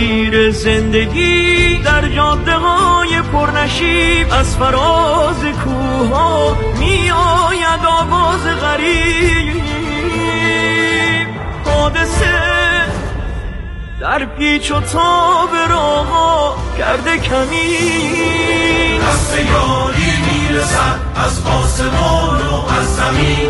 شیر زندگی در جاده های پرنشیب، از فراز کوه ها می آید آواز غریب. حادثه در پیچ و تاب راه‌ها کرده کمین، دست یاری میرسد از آسمان و از زمین.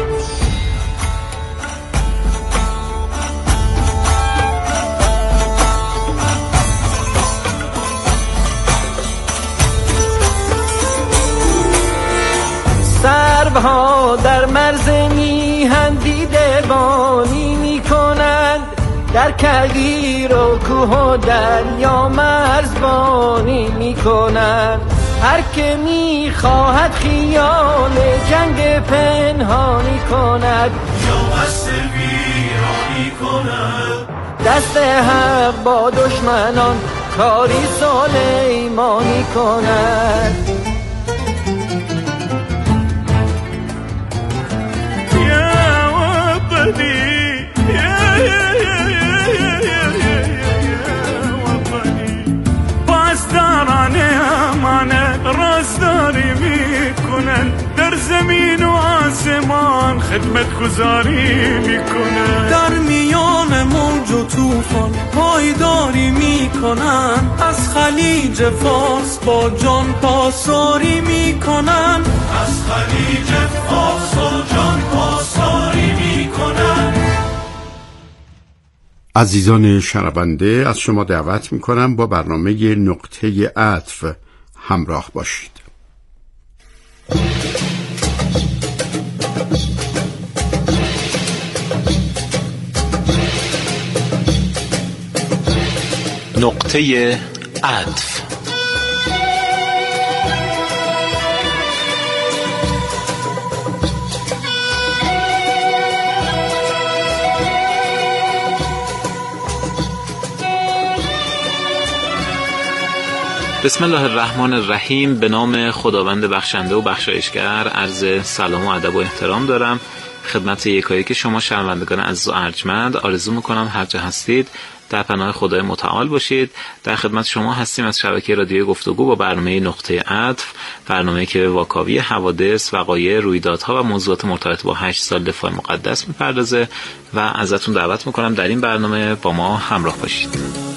سروها در مرز میهن دیدبانی میکنند، در کویر و کوه و دریا مرزبانی میکنند. هر که میخواهد خیال جنگ پنهانی کند یا قصد ویرانی کند، دست حق با دشمنان کاری سلیمانی کند. رازداری میکنن، در زمین و آسمان خدمت گزاری میکنن، در میان موج و طوفان پایداری میکنن، از خلیج فارس با جان پاسداری میکنن، از خلیج فارس با جان پاسداری میکنن. عزیزان شنونده، از شما دعوت میکنم با برنامه نقطه عطف همراه باشید. نقطه عطف. بسم الله الرحمن الرحیم. به نام خداوند بخشنده و بخشایشگر عرض سلام و ادب و احترام دارم خدمت یکایک شما شنوندگان عزیز و ارجمند. آرزو میکنم هر جا هستید در پناه خدای متعال باشید. در خدمت شما هستیم از شبکه رادیوی گفتگو با برنامه نقطه عطف، برنامه‌ای که به واکاوی حوادث، وقایع، رویدادها و موضوعات مرتبط با 8 سال دفاع مقدس میپردازه و ازتون دعوت میکنم در این برنامه با ما همراه باشید.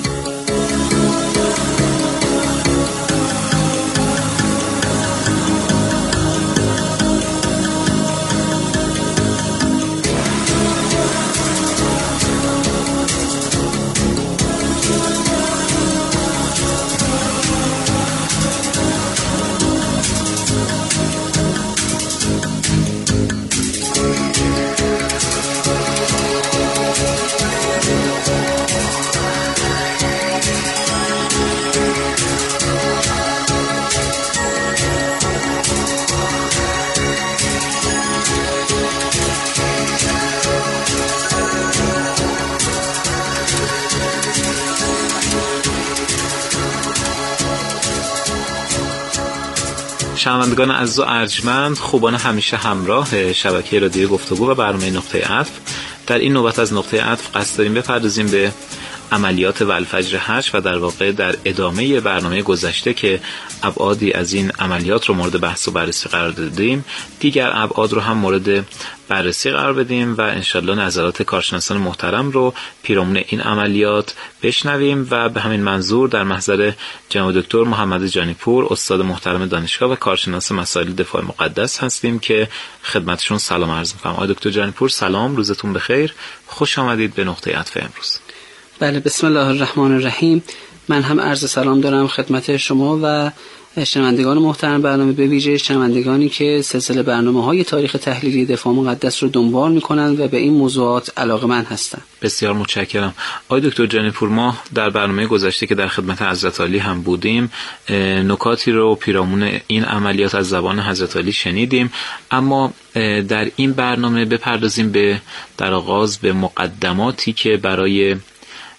شنوندگان عزیز و ارجمند، خوبان همیشه همراه شبکه رادیوی گفتگو و برنامه نقطه عطف، در این نوبت از نقطه عطف قصد داریم بپردازیم به عملیات والفجر 8 و در واقع در ادامه برنامه گذشته که ابعادی از این عملیات رو مورد بحث و بررسی قرار دادیم، دیگر ابعاد رو هم مورد بررسی قرار بدیم و انشالله نظرات کارشناسان محترم رو پیرامون این عملیات بشنویم و به همین منظور در محضر جناب دکتر محمد جانیپور، استاد محترم دانشگاه و کارشناس مسائل دفاع مقدس هستیم که خدمتشون سلام عرض می‌کنم. آقای دکتر جانیپور سلام، روزتون بخیر، خوش آمدید به نقطه عطف امروز. بله، بسم الله الرحمن الرحیم. من هم عرض سلام دارم خدمت شما و شنوندگان محترم برنامه، به ویژه شنوندگانی که سلسله برنامه‌های تاریخ تحلیلی دفاع مقدس رو دنبال می‌کنند و به این موضوعات علاقه‌مند هستند. بسیار متشکرم. آقای دکتر جانیپور، ما در برنامه گذشته که در خدمت حضرت عالی هم بودیم نکاتی رو پیرامون این عملیات از زبان حضرت عالی شنیدیم، اما در این برنامه بپردازیم به در آغاز به مقدماتی که برای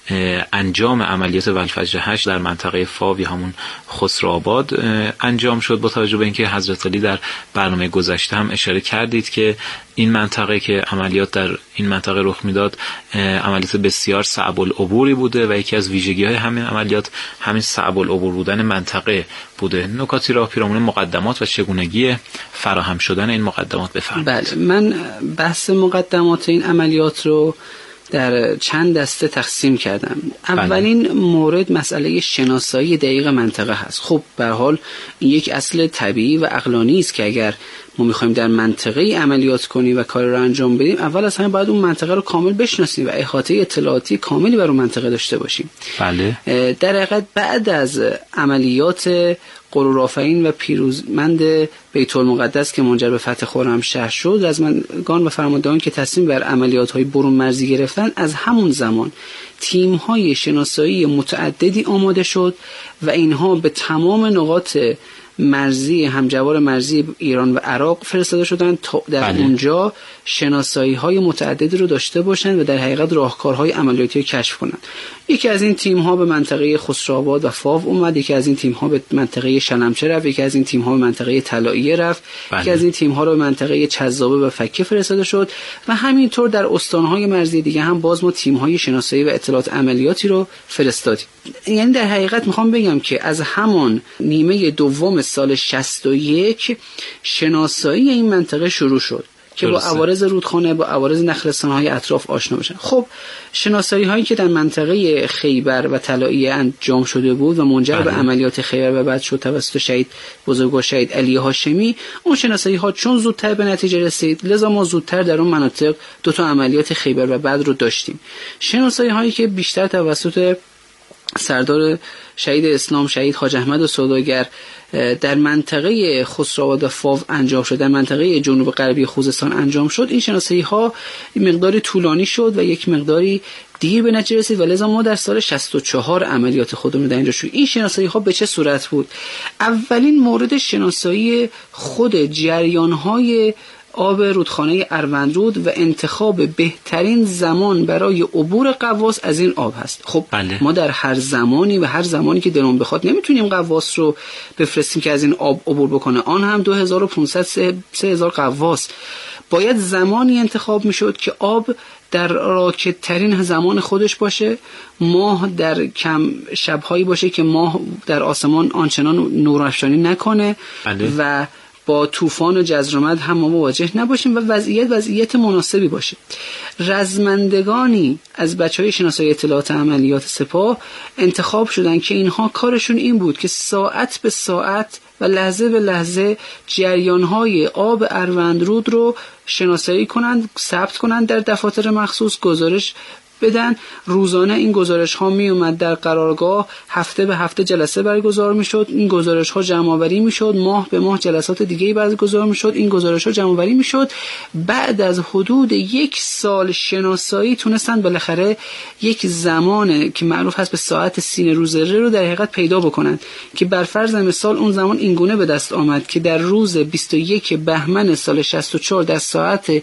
انجام عملیات ولفجر 8 در منطقه فاو یا همون خسروآباد انجام شد. با توجه به اینکه حضرت علی در برنامه گذشته هم اشاره کردید که این منطقه که عملیات در این منطقه رخ میداد عملیات بسیار صعب العبوری بوده و یکی از ویژگی‌های همین عملیات همین صعب العبور بودن منطقه بوده. نکاتی را پیرامون مقدمات و چگونگی فراهم شدن این مقدمات بفرمایید. بله، من بحث مقدمات این عملیات رو در چند دسته تقسیم کردم. اولین مورد مسئله شناسایی دقیق منطقه هست. خب به هر حال این یک اصل طبیعی و عقلانی است که اگر ما می‌خوایم در منطقه عملیات کنیم و کار رو انجام بدیم، اول از همه باید اون منطقه رو کامل بشناسیم و احاطه اطلاعاتی کاملی بر اون منطقه داشته باشیم. بله. در حقیقت بعد از عملیات غرورآفرین و پیروزمند بیت المقدس که منجر به فتح خرمشهر شد، رزمندگان و فرماندهان که تصمیم بر عملیات‌های برون مرزی گرفتن، از همون زمان تیم‌های شناسایی متعددی آماده شد و اینها به تمام نقاط مرزی همجوار مرزی ایران و عراق فرستاده شدند تا در اونجا شناسایی‌های متعددی رو داشته باشند و در حقیقت راهکارهای عملیاتی رو کشف کنند. یکی از این تیم‌ها به منطقه خسروآباد و فاو اومد، یکی از این تیم‌ها به منطقه شلمچه رفت، یکی از این تیم‌ها به منطقه طلاییه رفت، یکی از این تیم‌ها رو به منطقه چذابه و فکه فرستاده شد و همینطور در استان‌های مرزی دیگه هم باز ما تیم‌های شناسایی و اطلاعات عملیاتی رو فرستادیم. یعنی در حقیقت میخوام بگم که از همان نیمه دوم سال 61 شناسایی این منطقه شروع شد که با عوارض رودخانه، با عوارض نخلستان‌های اطراف آشنا بشن. خب شناسایی هایی که در منطقه خیبر و طلاییه انجام شده بود و منجر به عملیات خیبر و بعد شد توسط شهید بزرگوار شهید علی هاشمی، اون شناسایی ها چون زودتر به نتیجه رسید، لذا ما زودتر در اون مناطق دو تا عملیات خیبر و بعد رو داشتیم. شناسایی هایی که بیشتر توسط سردار شهید اسلام شهید حاج احمد سوداگر در منطقه خسروآباد و فاو انجام شد، در منطقه جنوب غربی خوزستان انجام شد، این شناسایی ها مقداری طولانی شد و یک مقداری دیر به نتیجه رسید و لذا ما در سال 64 عملیات خودمون در اینجا شد. این شناسایی ها به چه صورت بود؟ اولین مورد شناسایی خود جریان های آب رودخانه اروندرود و انتخاب بهترین زمان برای عبور غواص از این آب هست. خب ما در هر زمانی و هر زمانی که دلمون بخواد نمیتونیم غواص رو بفرستیم که از این آب عبور بکنه، آن هم 2500-3000 غواص. باید زمانی انتخاب میشد که آب در راکد ترین زمان خودش باشه، ماه در کم شبهایی باشه که ماه در آسمان آنچنان نورافشانی نکنه و با طوفان و جزرمد هم ما مواجه نباشیم و وضعیت مناسبی باشه. رزمندگانی از بچهای شناسایی اطلاعات عملیات سپاه انتخاب شدن که اینها کارشون این بود که ساعت به ساعت و لحظه به لحظه جریان‌های آب اروندرود رو شناسایی کنند، ثبت کنند در دفاتر مخصوص، گزارش بدن. روزانه این گزارش ها می اومد در قرارگاه، هفته به هفته جلسه برگزار می شد، این گزارش ها جمع آوری می شد، ماه به ماه جلسات دیگه‌ای برگزار می شد، این گزارش ها جمع آوری می شد. بعد از حدود 1 سال شناسایی تونستن بالاخره یک زمان که معروف هست به ساعت سینه رو ذره رو در حقیقت پیدا بکنن که بر فرض مثال اون زمان این گونه به دست آمد که در روز 21 بهمن سال 64 در ساعت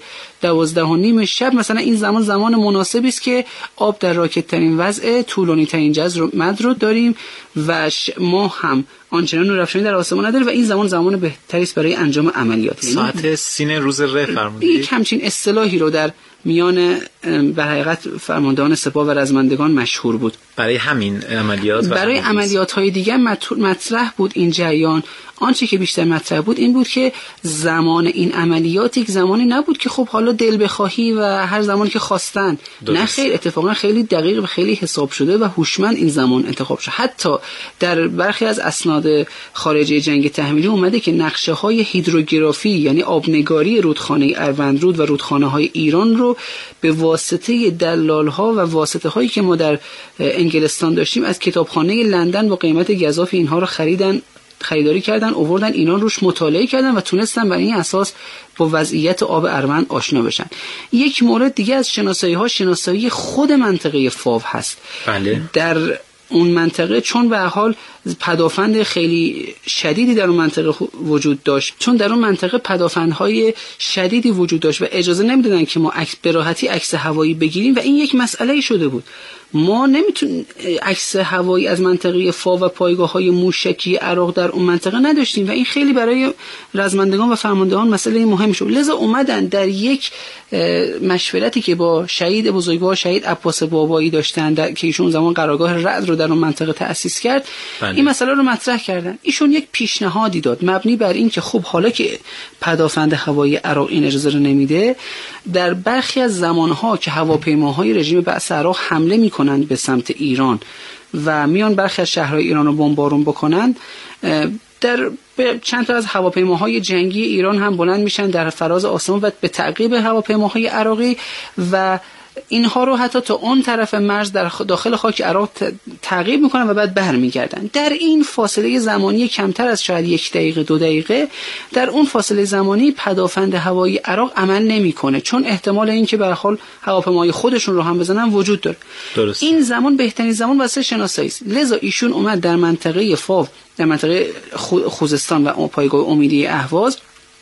12:30 شب مثلا این زمان مناسبی است که آب در راکد ترین وضع، طولانی ترین جزر رو داریم و ما هم آنچنان نورافشانی در آسمان نداره و این زمان بهتری است برای انجام عملیات. ساعت سینه روز ره فرمودید. یک همچین اصطلاحی رو در میان به حقیقت فرماندهان سپاه و رزمندگان مشهور بود. برای همین عملیات برای عملیات‌های دیگه مطرح بود این جریان. آنچه که بیشتر مطرح بود این بود که زمان این عملیات یک زمانی نبود که خب حالا دل بخواهی و هر زمانی که خواستن. نه خیر، اتفاقا خیلی دقیق و خیلی حساب شده و هوشمند این زمان انتخاب شد. حتی در برخی از اسناد خارجی جنگ تحمیلی اومده که نقشه‌های هیدروگرافی یعنی آبنگاری رودخانه اروندرود و رودخانه‌های ایران رو به واسطه دلال‌ها و واسطه‌هایی که ما در انگلستان داشتیم از کتابخانه لندن با قیمت گزاف اینها رو خریداری کردن، آوردن ایران روش مطالعه کردن و تونستن بر این اساس با وضعیت آب اروند آشنا بشن. یک مورد دیگه از شناسایی خود منطقه فاو هست. بله. در اون منطقه چون به حال پدافند خیلی شدیدی در اون منطقه وجود داشت، چون در اون منطقه پدافندهای شدیدی وجود داشت و اجازه نمیدادن که ما به راحتی عکس هوایی بگیریم و این یک مسئله شده بود. ما نمیتونیم عکس هوایی از منطقه فا و پایگاه‌های موشکی عراق در اون منطقه نداشتیم و این خیلی برای رزمندگان و فرماندهان مسئله مهم شد. لذا اومدن در یک مشورتی که با شهید بزرگوار شهید عباس بابایی داشتن که ایشون زمان قرارگاه رعد رو در اون منطقه تأسیس کرد، این مسئله رو مطرح کردن. ایشون یک پیشنهادی داد مبنی بر این که خب حالا که پدافند هوایی عراق این اجازه رو نمیده، در برخی از زمانها که هواپیماهای رژیم بعث عراق حمله میکنند به سمت ایران و میان برخی از شهرهای ایران رو بمبارون بکنند، در چند تا از هواپیماهای جنگی ایران هم بلند میشن در فراز آسمان و به تعقیب هواپیماهای عراقی و اینها رو حتی تا اون طرف مرز در داخل خاک عراق تعقیب میکنن و بعد برمیگردن. در این فاصله زمانی کمتر از شاید 1 دقیقه 2 دقیقه، در اون فاصله زمانی پدافند هوایی عراق عمل نمیکنه، چون احتمال این که به هر حال هواپیمای خودشون رو هم بزنن وجود داره. درست. این زمان بهترین زمان واسه شناسایی است. لذا ایشون اومد در منطقه فاو، در منطقه خوزستان و پایگاه امیدی اهواز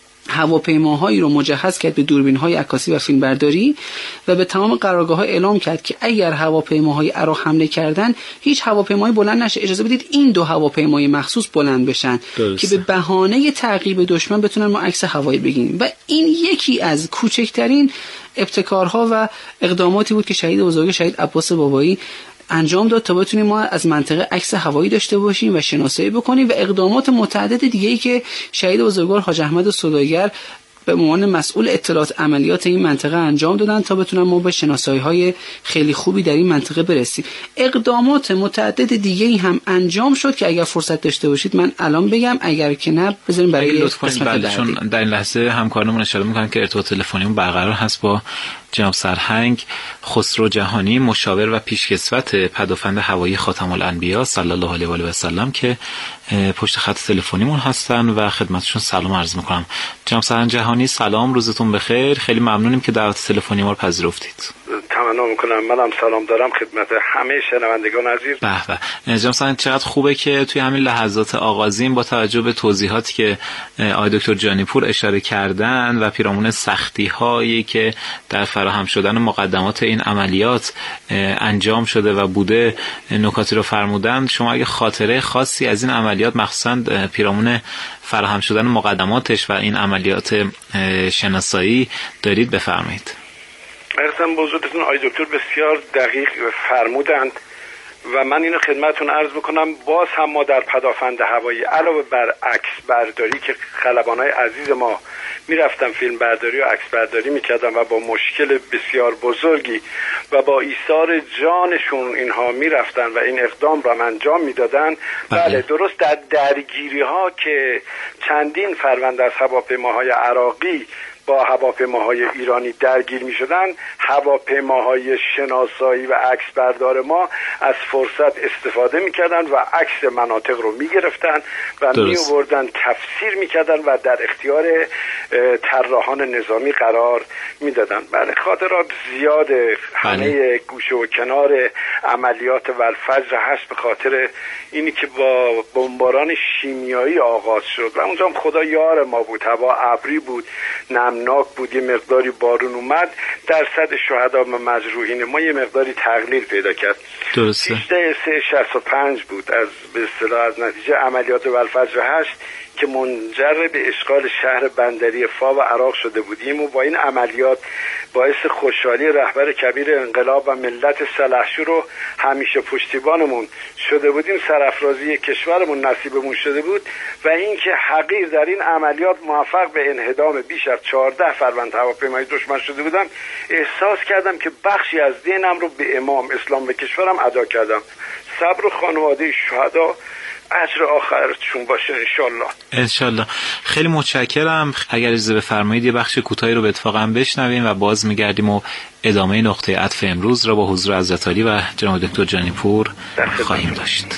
هواپیماهایی رو مجهز کرد به دوربین‌های عکاسی و فیلمبرداری و به تمام قرارگاه‌ها اعلام کرد که اگر هواپیماهای عراق حمله کردن هیچ هواپیمایی بلند نشه، اجازه بدید این 2 هواپیمای مخصوص بلند بشن. درسته. که به بهانه تعقیب دشمن بتونن ما عکس هوایی بگیریم. و این یکی از کوچکترین ابتکارها و اقداماتی بود که شهید بزرگ شهید عباس بابایی انجام داد تا بتونیم ما از منطقه عکس هوایی داشته باشیم و شناسایی بکنیم و اقدامات متعدد دیگه‌ای که شهید بزرگوار حاج احمد سوداگر به عنوان مسئول اطلاعات عملیات این منطقه انجام دادن تا بتونن ما به شناسایی‌های خیلی خوبی در این منطقه برسیم. اقدامات متعدد دیگه‌ای هم انجام شد که اگر فرصت داشته باشید من الان بگم، اگر که نه بذاریم برای قسمت بعدی. چون در این لحظه همکارانمون اشاره می‌کنن که ارتباط تلفنیمون برقرار هست با جناب سرهنگ خسرو جهانی، مشاور و پیشکسوت پدافند هوایی خاتم الانبیا صلی الله علیه و آله و سلم که پشت خط تلفنیمون هستن و خدمتشون سلام عرض میکنم. جناب سرهنگ جهانی سلام، روزتون بخیر. خیلی ممنونیم که دعوت تلفنی ما رو پذیرفتید. تمنا میکنم. منم سلام دارم خدمت همه شنوندگان عزیز. به به. جناب سرهنگ چقدر خوبه که توی همین لحظات آغازین با توجه به توضیحاتی که آقای دکتر جانیپور اشاره کردن و پیرامون سختی‌هایی که در فراهم شدن مقدمات این عملیات انجام شده و بوده نکاتی رو فرمودن، شما اگه خاطره خاصی از این عملیات مخصوصا پیرامون فراهم شدن مقدماتش و این عملیات شناسایی دارید بفرمایید. ارزم بزرگتون آقای دکتر بسیار دقیق فرمودند و من اینو خدمتون عرض بکنم. باز هم ما در پدافند هوایی علاوه بر عکس برداری که خلبانای عزیز ما میرفتن فیلم برداری و عکس برداری میکردن و با مشکل بسیار بزرگی و با ایثار جانشون اینها میرفتن و این اقدام را انجام میدادن. بله درست در درگیری ها که چندین فرمانده از هواپیماهای عراقی با هواپیماهای ایرانی درگیر می شدن، هواپیماهای شناسایی و عکس بردار ما از فرصت استفاده می کردن و عکس مناطق رو می گرفتن و می آوردن تفسیر می کردن و در اختیار طراحان نظامی قرار می دادن. بله خاطرات زیاد همه گوشه و کنار عملیات والفجر هست به خاطر اینی که با بمباران شیمیایی آغاز شد و اونجا هم خدا یار ما بود، هوا ابری بود، نمناک بود، یه مقداری بارون اومد، درصد شهدا و مجروحین ما یه مقداری تقلیل پیدا کرد. درسته. 365 بود از به اصطلاح از نتیجه عملیات والفجر 8 که منجر به اشغال شهر بندری فا و عراق شده بودیم و با این عملیات باعث خوشحالی رهبر کبیر انقلاب و ملت سلحشور رو همیشه پشتیبانمون شده بودیم، سرافرازی کشورمون نصیبمون شده بود و اینکه حقیر در این عملیات موفق به انهدام بیش از 14 فروند هواپیمای دشمن شده بودم، احساس کردم که بخشی از دینم رو به امام اسلام و کشورم ادا کردم. صبر و خانواده شهدا اجر آخرتشون باشه انشالله. خیلی متشکرم. اگر اجازه بفرمایید یه بخش کوتاهی رو به اتفاقا بشنویم و باز میگردیم و ادامه نقطه عطف امروز را با حضور حضرت عالی و جناب دکتر جانیپور خواهیم داشت.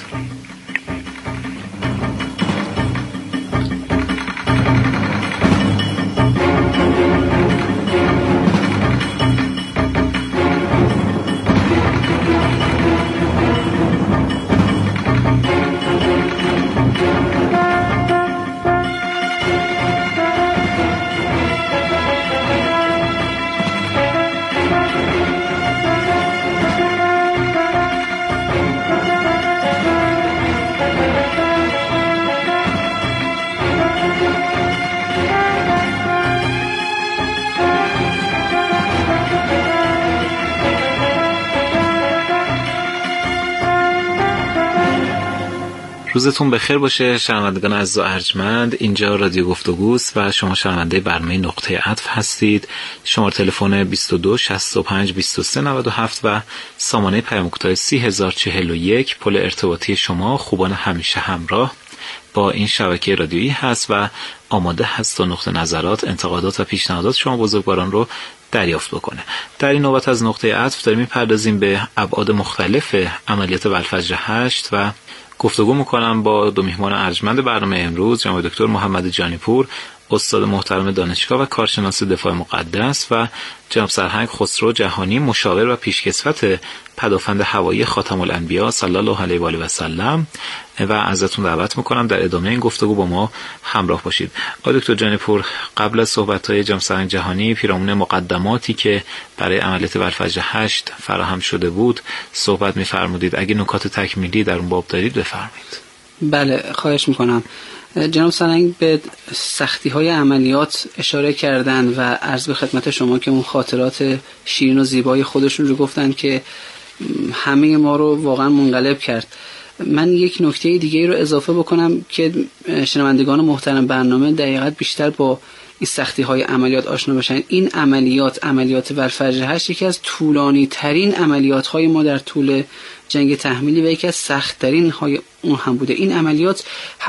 روزتون بخیر باشه شنوندگان عزیز و ارجمند. اینجا رادیو گفتگوست و شما شنونده برنامه نقطه عطف هستید. شماره تلفن 22 65 23 97 و سامانه پیام کوتاه 30041 پل ارتباطی شما خوبان همیشه همراه با این شبکه رادیویی هست و آماده هست تا نقطه نظرات، انتقادات و پیشنهادات شما بزرگواران رو دریافت بکنه. در این نوبت از نقطه عطف داریم می‌پردازیم به ابعاد مختلف عملیات والفجر 8 و گفتگو میکنم با دو میهمان ارجمند برنامه امروز، جناب دکتر محمد جانیپور، استاد محترم دانشگاه و کارشناس دفاع مقدس، و جناب سرهنگ خسرو جهانی، مشاور و پیشکسوت پدافند هوایی خاتم الانبیا صلی الله علیه و آله و سلم، و ازتون دعوت میکنم در ادامه این گفتگو با ما همراه باشید. آقای دکتر جانیپور، قبل از صحبت‌های جناب سرهنگ جهانی پیرامون مقدماتی که برای عملیات والفجر 8 فراهم شده بود صحبت می‌فرمودید. اگه نکات تکمیلی در اون باب دارید بفرمایید. بله، خواهش میکنم. جناب سرهنگ به سختی‌های عملیات اشاره کردن و عرض به خدمت شما که اون خاطرات شیرین و زیبای خودشون رو گفتن که همه ما رو واقعا منقلب کرد. من یک نکته دیگه رو اضافه بکنم که شنوندگان محترم برنامه دقیقاً بیشتر با این سختی‌های عملیات آشنا بشن. این عملیات والفجر 8 یکی از طولانی ترین عملیات‌های ما در طول جنگ تحمیلی و یکی از سخت‌ترین های اون هم بوده. این عملیات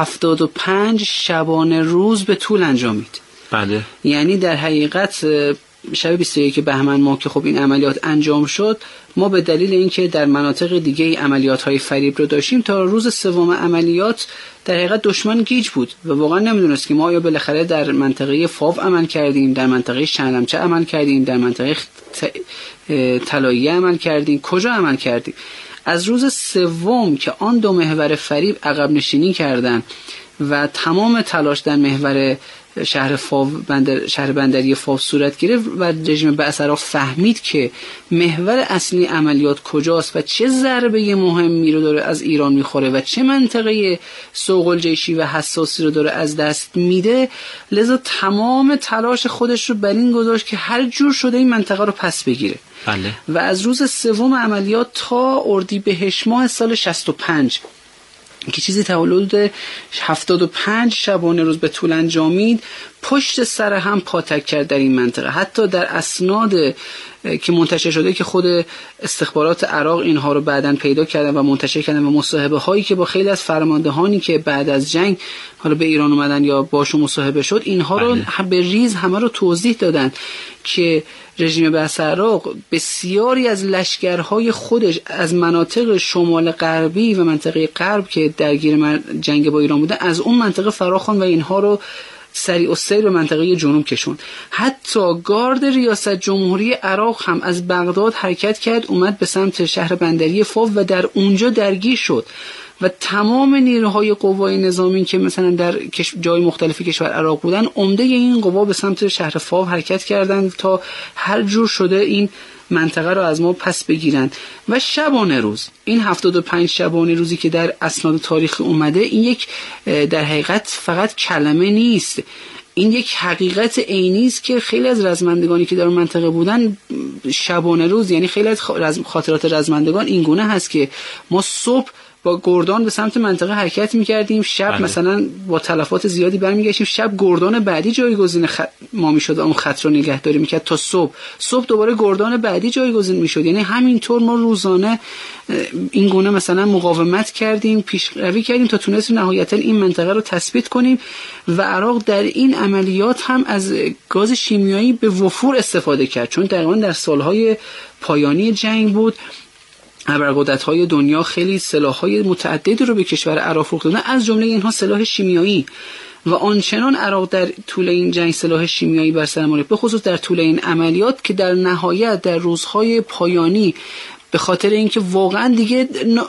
75 شبانه روز به طول انجامید. بله. یعنی در حقیقت شب 21 بهمن ماه که خب این عملیات انجام شد، ما به دلیل اینکه در مناطق دیگه عملیات‌های فریب رو داشتیم تا روز سوم عملیات در حقیقت دشمن گیج بود و واقعا نمیدونست که ما آیا بالاخره در منطقه فاو عمل کردیم، در منطقه شنلمچه عمل کردیم، در منطقه طلاییه عمل کردیم، کجا عمل کردیم. از روز سوم که آن دو محور فریب عقب نشینی کردن و تمام تلاش در محور شهر بندری فاو صورت گرفت و رژیم بعثرا فهمید که محور اصلی عملیات کجاست و چه ضربه مهمی رو داره از ایران میخوره و چه منطقه سوق الجیشی و حساسی رو داره از دست میده، لذا تمام تلاش خودش رو بر این گذاشت که هر جور شده این منطقه رو پس بگیره. بله. و از روز سوم عملیات تا اردیبهشت ماه سال 65 که چیزی حدود 75 شبانه روز به طول انجامید، پشت سر هم پاتک کرد در این منطقه. حتی در اسناد که منتشر شده که خود استخبارات عراق اینها رو بعداً پیدا کردن و منتشر کردن و مصاحبه هایی که با خیلی از فرماندهانی که بعد از جنگ حالا به ایران اومدن یا باشون مصاحبه شد، اینها رو به ریز همه رو توضیح دادن که رژیم بعث عراق بسیاری از لشکرهای خودش از مناطق شمال غربی و منطقه غرب که درگیر جنگ با ایران بودن از اون منطقه فراخوان و اینها رو سریع السیر به منطقه جنوب کشون. حتی گارد ریاست جمهوری عراق هم از بغداد حرکت کرد، اومد به سمت شهر بندری فاو و در اونجا درگیر شد و تمام نیروهای قوای نظامی که مثلا در جای مختلف کشور عراق بودن، عمده این قوا به سمت شهر فاو حرکت کردند تا هر جور شده این منطقه رو از ما پس بگیرن. و شبانه روز این 75 شبانه روزی که در اسناد تاریخ اومده، این یک در حقیقت فقط کلمه نیست، این یک حقیقت عینی است که خیلی از رزمندگانی که در اون منطقه بودن شبانه روز، یعنی خیلی از خاطرات رزمندگان این گونه هست که ما صبح با گردان به سمت منطقه حرکت می‌کردیم، شب مثلا با تلفات زیادی برمیگشتیم، شب گردان بعدی جایگزین ما میشد، اون خط رو نگهداری میکرد تا صبح دوباره گردان بعدی جایگزین میشد. یعنی همینطور ما روزانه این گونه مثلا مقاومت کردیم، پیشروی کردیم تا تونستیم نهایتا این منطقه رو تثبیت کنیم. و عراق در این عملیات هم از گاز شیمیایی به وفور استفاده کرد، چون تقریبا در سالهای پایانی جنگ بود. ابرقدرت‌های دنیا خیلی سلاح‌های متعددی رو به کشور عراق فروخت دادن، از جمله اینها سلاح شیمیایی. و آنچنان عراق در طول این جنگ سلاح شیمیایی بر سر آورد، به خصوص در طول این عملیات، که در نهایت در روزهای پایانی به خاطر اینکه واقعا دیگه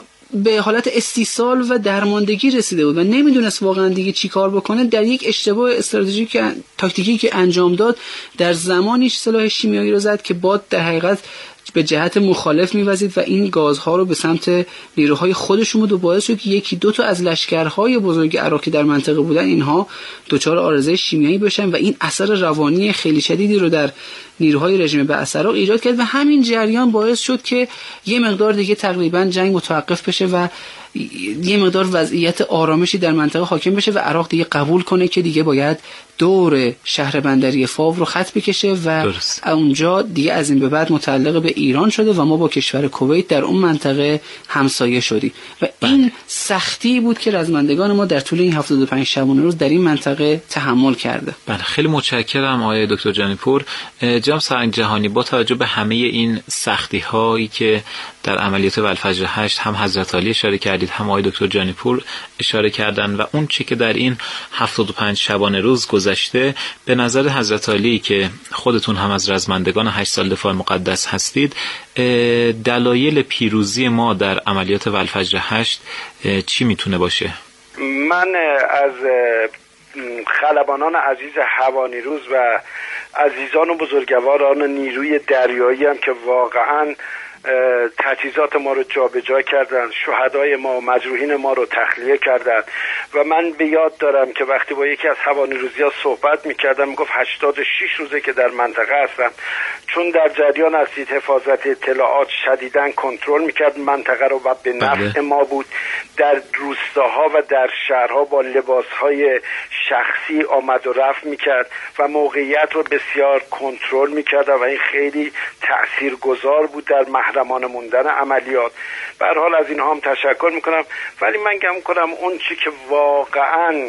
به حالت استیصال و درماندگی رسیده بود و نمیدونست واقعا دیگه چی کار بکنه، در یک اشتباه استراتژیک تاکتیکی که انجام داد، در زمانیش سلاح شیمیایی رو زد که باد در حقیقت به جهت مخالف می‌وزید و این گازها رو به سمت نیروهای خودشون بود و باعث شد که یکی دو تا از لشکرهای بزرگ عراقی در منطقه بودن اینها دچار عارضه شیمیایی بشن و این اثر روانی خیلی شدیدی رو در نیروهای رژیم بعث عراق ایجاد کرد و همین جریان باعث شد که یه مقدار دیگه تقریبا جنگ متوقف بشه و یه مقدار وضعیت آرامشی در منطقه حاکم بشه و عراق دیگه قبول کنه که دیگه باید دور شهر بندری فاو رو خط بکشه و درست. اونجا دیگه از این به بعد متعلق به ایران شده و ما با کشور کویت در اون منطقه همسایه شدیم و این سختی بود که رزمندگان ما در طول این 75 شبانه روز در این منطقه تحمل کرده. بله خیلی متشکرم آقای دکتر جانیپور. جناب سرهنگ جهانی، با توجه به همه این سختی هایی که در عملیات والفجر 8 هم حضرت علی اشاره کردید هم آقای دکتر جانیپور اشاره کردن و اون چی که در این 75 شبانه روز گذشته، به نظر حضرت علی که خودتون هم از رزمندگان 8 سال دفاع مقدس هستید، دلایل پیروزی ما در عملیات والفجر 8 چی میتونه باشه؟ من از خلبانان عزیز هوانیروز و عزیزان و بزرگواران نیروی دریایی هم که واقعاً تجهیزات ما رو جابجا کردن، شهدای ما و مجروحین ما رو تخلیه کردن و من به یاد دارم که وقتی با یکی از هوانیروزی‌ها صحبت می‌کردم میگفت 86 روزه که در منطقه هستم، چون در جریان هستید حفاظت اطلاعات شدیداً کنترل می‌کرد منطقه رو و به نفع ما بود. در روستاها و در شهرها با لباس‌های شخصی آمد و رفت می‌کرد و موقعیت رو بسیار کنترل می‌کرد و این خیلی تاثیرگذار بود در محرمانه موندن عملیات. به هر حال از اینها هم تشکر میکنم، ولی من گمان کنم اون چی که واقعا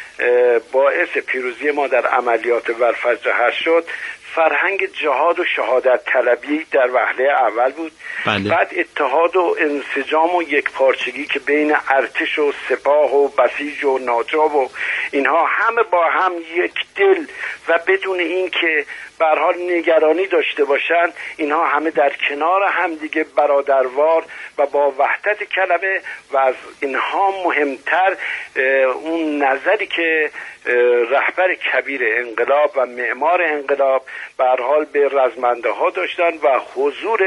باعث پیروزی ما در عملیات والفجر 8 شد فرهنگ جهاد و شهادت طلبی در وهله اول بود. بله. بعد اتحاد و انسجام و یکپارچگی که بین ارتش و سپاه و بسیج و ناجاب و اینها همه با هم یک دل و بدون این که به هر حال نگرانی داشته باشند، اینها همه در کنار هم دیگه برادروار و با وحدت کلمه و از اینها مهمتر اون نظری که رهبر کبیر انقلاب و معمار انقلاب به هر حال به رزمنده ها داشتن و حضور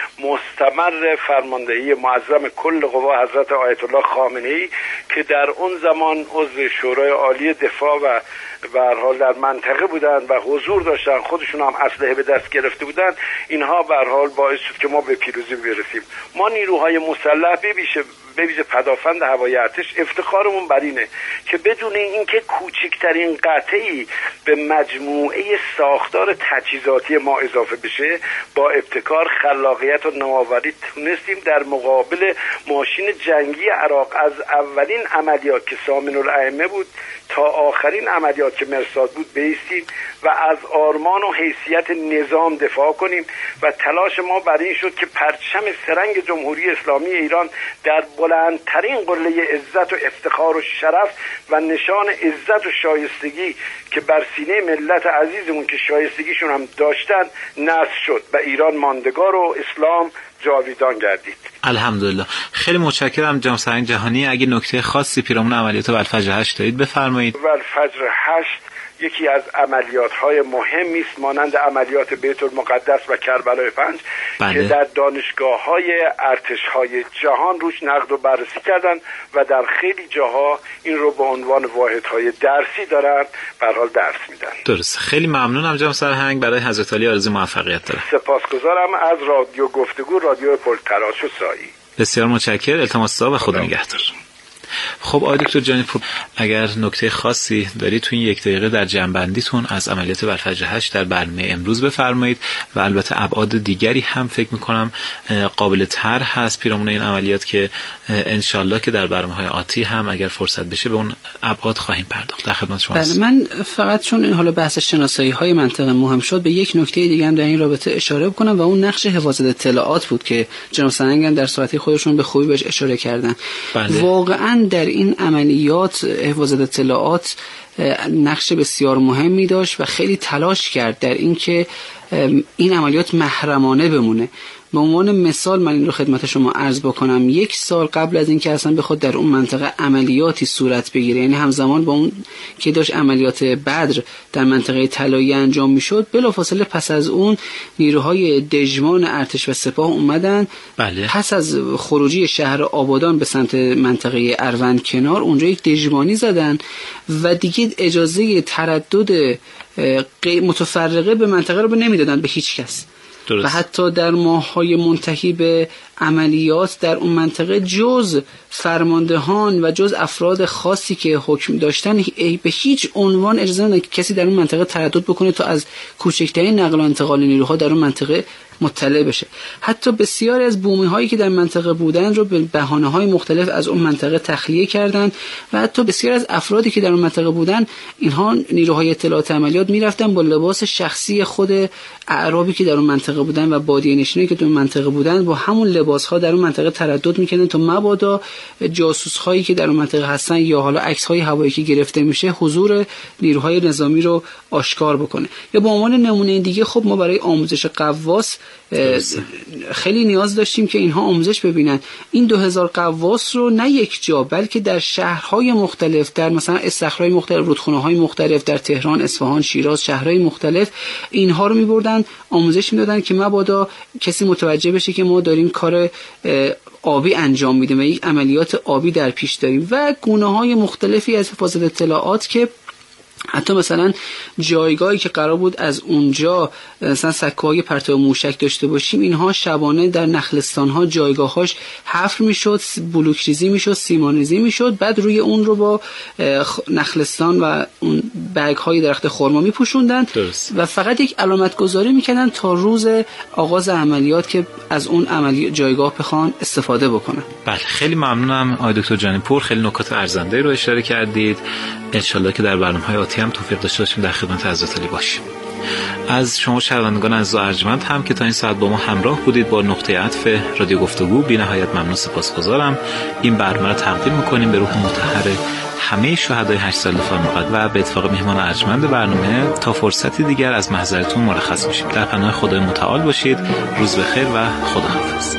مستمر فرماندهی معظم کل قوا حضرت آیت الله خامنه‌ای که در اون زمان عضو شورای عالی دفاع و به هر حال در منطقه بودن و حضور داشتن، خودشون هم اسلحه به دست گرفته بودن، اینها به هر حال باعث شد که ما به پیروزی برسیم. ما نیروهای مسلح به ویژه پدافند هوایی ارتش افتخارمون بر اینه که بدون اینکه کوچکترین قطعی به مجموعه ساختار تجهیزاتی ما اضافه بشه، با ابتکار، خلاقیت و نوآوری تونستیم در مقابل ماشین جنگی عراق از اولین عملیات که سامن الائمه بود تا آخرین عملیات که مرصاد بود بایستیم و از آرمان و حیثیت نظام دفاع کنیم و تلاش ما بر این شد که پرچم سرنگ جمهوری اسلامی ایران در بلندترین قله عزت و افتخار و شرف و نشان عزت و شایستگی که بر سینه ملت عزیزمون که شایستگیشون هم داشتن نصب شد و ایران ماندگار و اسلام جاویدان گردید. الحمدلله. خیلی متشکرم جناب سرهنگ جهانی. اگه نکته خاصی پیرامون عملیات والفجر 8 دارید بفرمایید. والفجر 8 یکی از عملیات‌های مهمی است مانند عملیات بیت المقدس و کربلای 5 که در دانشگاه‌های ارتش‌های جهان روش نقد و بررسی کردن و در خیلی جاها این رو به عنوان واحدهای درسی دارن، به هر حال درس میدن. درست. خیلی ممنونم جناب سرهنگ. برای حضرت علی آرزوی موفقیت دارم. سپاسگزارم از رادیو گفتگو، رادیو پرتراش و سایی. بسیار متشکرم. التماس دعا و خدا نگهدار. خب آقای دکتر جانیپور، اگر نکته خاصی دارید تو این 1 دقیقه در جنبندیتون از عملیات والفجر 8 در برنامه امروز بفرمایید و البته ابعاد دیگری هم فکر میکنم قابل طرح هست پیرامون این عملیات که انشالله که در برنامه‌های آتی هم اگر فرصت بشه به اون ابعاد خواهیم پرداخت. در خدمت شما هستم. من فقط چون این حالا بحث شناسایی‌های منطقه مهم شد به یک نکته دیگه هم در این رابطه اشاره بکنم و اون نقش حفاظت اطلاعات بود که جناب سرهنگ در صحبت خودشون به خوبی بهش اشاره کردن. بله. واقعا در این عملیات حفاظت اطلاعات نقش بسیار مهمی داشت و خیلی تلاش کرد در این که این عملیات محرمانه بمونه. به عنوان مثال من این رو خدمت شما عرض بکنم، 1 سال قبل از این که اصلا بخواد در اون منطقه عملیاتی صورت بگیره، یعنی همزمان با اون که داشت عملیات بدر در منطقه طلایی انجام میشد، بلافاصله پس از اون نیروهای دژمان ارتش و سپاه اومدن. بله. پس از خروجی شهر آبادان به سمت منطقه اروند کنار اونجا یک دژمانی زدن و دیگه اجازه تردد متفرقه به منطقه رو نمیدادن به هیچ کس. درست. و حتی در ماه‌های منتهی به عملیات در اون منطقه جز فرماندهان و جز افراد خاصی که حکم داشتن به هیچ عنوان اجازه ندادن که کسی در اون منطقه تردد بکنه تا از کوچکترین نقل و انتقال نیروها در اون منطقه مطلع بشه. حتی بسیاری از بومی هایی که در منطقه بودن رو به بهانه های مختلف از اون منطقه تخلیه کردن و حتی بسیاری از افرادی که در اون منطقه بودن، اینها نیروهای اطلاعات عملیات میرفتن با لباس شخصی خود اعرابی که در اون منطقه بودن و بادیه نشینی که در اون منطقه بودن با همون لباس ها در اون منطقه تردد میکنن تا مبادا جاسوس هایی که در اون منطقه هستن یا حالا عکس های هوایی که گرفته میشه حضور نیروهای نظامی رو آشکار بکنه. یا به عنوان نمونه دیگه، خب ما برای آموزش قواس خیلی نیاز داشتیم که اینها آموزش ببینن. این 2000 قواس رو نه یک جا بلکه در شهرهای مختلف، در مثلا استخرهای مختلف، رودخونه‌های مختلف، در تهران، اصفهان، شیراز، شهرهای مختلف اینها رو می‌بردن آموزش میدادن که مبادا کسی متوجه بشه که ما داریم کار آبی انجام میدیم و یک عملیات آبی در پیش داریم و گونه‌های مختلفی از حفاظت اطلاعات که حتی مثلا جایگاهی که قرار بود از اونجا مثلا سکوهای پرتاب موشک داشته باشیم، اینها شبانه در نخلستان‌ها جایگاه‌هاش حفر میشد، بلوک ریزی میشد، سیمان ریزی میشد، بعد روی اون رو با نخلستان و اون برگ‌های درخت خرما میپوشوندن و فقط یک علامت گذاری میکردن تا روز آغاز عملیات که از اون عملیات جایگاه بخوان استفاده بکنن. بله، خیلی ممنونم آقای دکتر جانی‌پور، خیلی نکات ارزنده رو اشاره کردید. انشالله که در برنامه‌های آتی هم توفیق داشته باشیم در خدمت حضرت علی باشیم. از شما شنوندگان عزیز و ارجمند هم که تا این ساعت با ما همراه بودید با نقطه عطف رادیو گفتگو بی نهایت ممنون سپاسگزارم. این برنامه رو تقدیم می‌کنیم به روح مطهر همه شهدای 8 سال فرمقد و به اتفاق میهمان ارجمند برنامه تا فرصتی دیگر از محضرتون مرخص میشیم. در پناه خدای متعال باشید. روز بخیر و خداحافظ.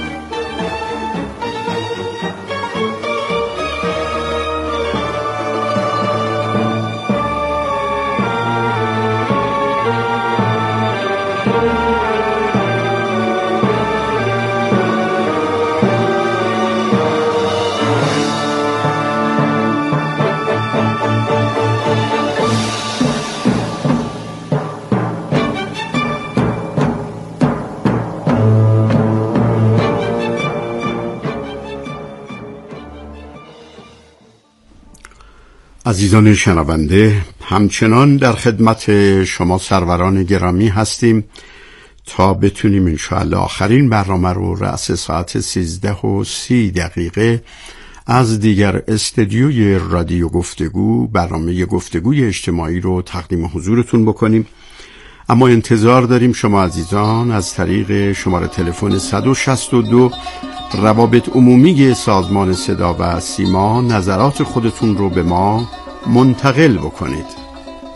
عزیزان شنونده، همچنان در خدمت شما سروران گرامی هستیم تا بتونیم انشاءالله آخرین برنامه رو رأس ساعت 13:30 از دیگر استدیوی رادیو گفتگو، برنامه گفتگوی اجتماعی رو تقدیم حضورتون بکنیم. اما انتظار داریم شما عزیزان از طریق شماره تلفن 162 روابط عمومی سازمان صدا و سیما نظرات خودتون رو به ما منتقل بکنید.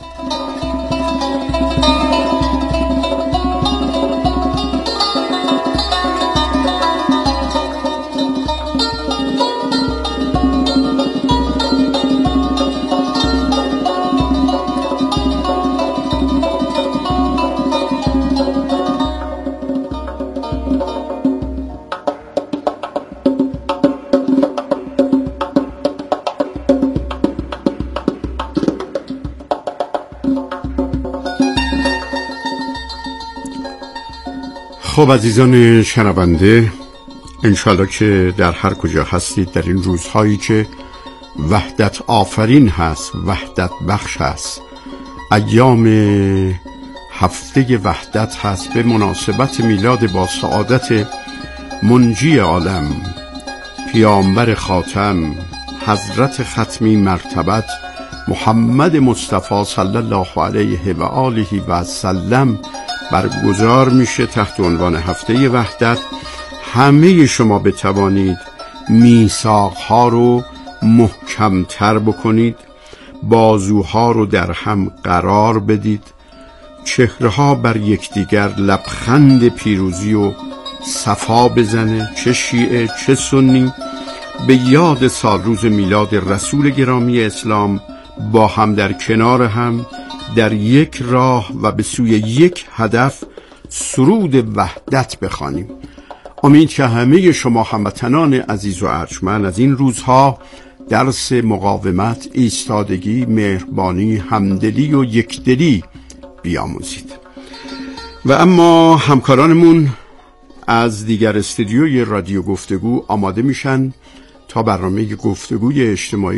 خب عزیزان شنونده، انشالله که در هر کجا هستید در این روزهایی که وحدت آفرین هست، وحدت بخش هست، ایام هفته وحدت هست، به مناسبت میلاد با سعادت منجی عالم پیامبر خاتم حضرت ختمی مرتبت محمد مصطفی صلی الله علیه و آله و سلم برگزار میشه تحت عنوان هفته وحدت. همه شما بتوانید میثاق‌ها رو محکم‌تر بکنید، بازوها رو در هم قرار بدید، چهره‌ها بر یکدیگر لبخند پیروزی و صفا بزنه، چه شیعه چه سنی، به یاد سال روز میلاد رسول گرامی اسلام با هم در کنار هم در یک راه و به سوی یک هدف سرود وحدت بخوانیم. امید که همه شما هموطنان عزیز و ارجمند از این روزها درس مقاومت، ایستادگی، مهربانی، همدلی و یکدلی بیاموزید. و اما همکارانمون از دیگر استودیوی رادیو گفتگو آماده میشن تا برنامه گفتگوی اجتماعی